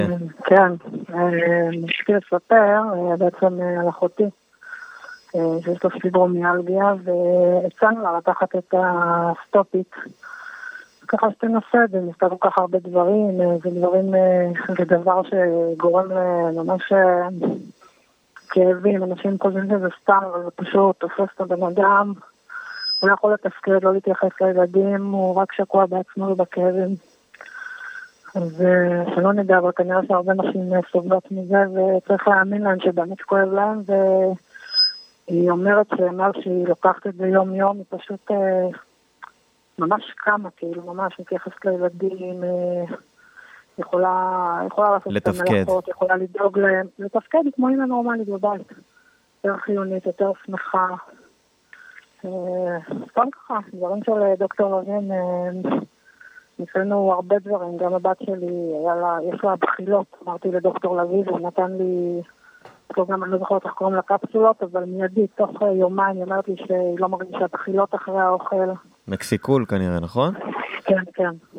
כן, רציתי לספר בעצם על אחותי, שיש לו פיברומיאלגיה, והצענו לה לקחת את הסטופית. ככה שתנסה את זה, נסתה כל כך הרבה דברים, זה דבר שגורם לממש כאבים, אנשים חושבים שזה סתם, אבל זה פשוט תופס את הבן אדם, הוא לא יכול לתפקד, לא להתייחס לילדים, הוא רק שקוע בעצמו ובכאבים. אז שלא נדע, אבל כנראה שהרבה נשים סובלות מזה, וצריך להאמין להם שבאמת כואב להם, והיא אומרת שמאז שהיא לוקחת את זה יום יום, היא פשוט ממש קמה, כאילו, ממש מתייחסת לילדים, יכולה לעשות את המלאכות, יכולה לדאוג להם, לתפקד כמו אימא נורמלית בבית, יותר חיונית, יותר שמחה. סתם ככה, דברים של דוקטור לוין, ניסינו הרבה דברים, גם הבת שלי, יש לה בחילות, אמרתי לדוקטור לוין, הוא נתן לי, גם אני לא זוכרת איך קוראים לקפסולות, אבל מיידית, תוך יומיים, היא אומרת לי שהיא לא מרגישה בחילות אחרי האוכל. מקסיקול כנראה, נכון? כן, כן.